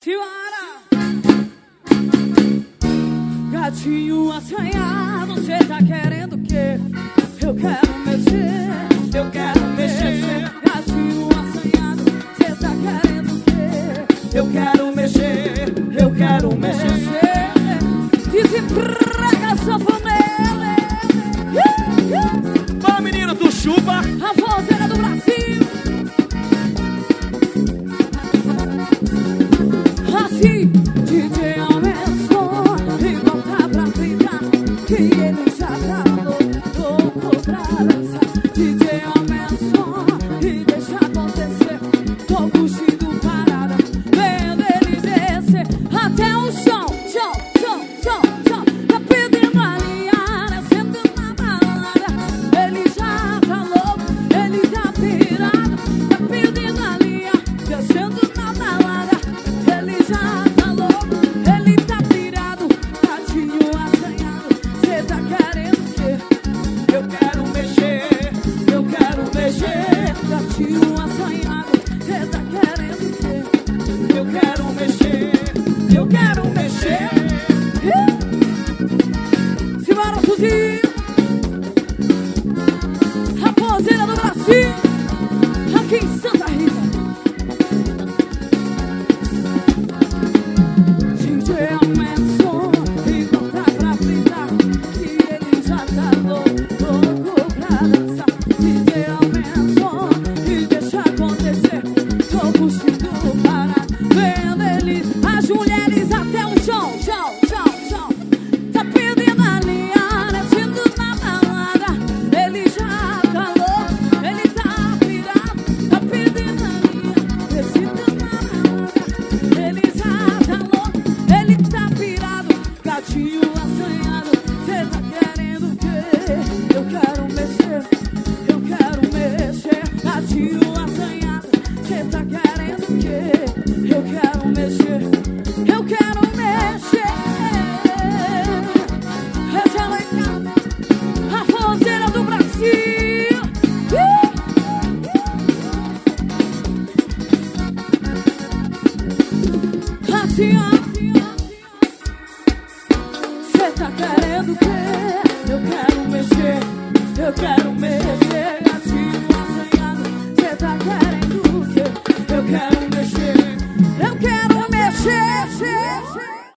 Simbora! Gatinho assanhado, cê tá querendo o quê? Eu quero mexer, eu quero mexer. Gatinho assanhado, cê tá querendo o quê? Eu quero mexer, eu quero mexer. Desemprega sanfoneira. Fala, menina, tu chupa. A vozeira do Brasil. Assim, DJ aumenta o som e volta pra fritar, que ele já tá louco pra dançar. DJ aumenta o som e deixa acontecer. Tô curtindo parada, vendo ele descer até o chão, chão, chão, chão, chão. Tá pedindo a linha, sendo na balada. Ele já tá louco, ele tá pirado. Tá pedindo a linha, descendo na balada. Ele já tá louco, ele tá pirado. Gatinho assanhado, cê tá querendo o quê? Eu quero mexer, Eu quero mexer. Gatinho assanhado, cê tá querendo o quê? eu quero mexer, eu quero mexer. Simbora, fuzil. Raposeira do Brasil, aqui em Santa Rita. DJ aumenta o som e volta pra fritar, que ele já tá louco pra dançar. DJ aumenta o som e deixa acontecer. Tô curtindo parado, vendo ele, as mulheres até o chão, chão, chão, chão. Tá pedindo a linha, descendo na balada. Ele já tá louco, ele tá pirado. Tá pedindo a linha, descendo na balada. Ele já tá louco, ele tá pirado. Gatinho assanhado, cê tá querendo o quê? Eu quero mexer, eu quero mexer. Gatinho assanhado, cê tá querendo o quê? Eu quero mexer, eu quero mexer. Essa é a legal, a vozeira do Brasil. Assim, cê tá querendo o quê? Eu quero mexer, eu quero mexer.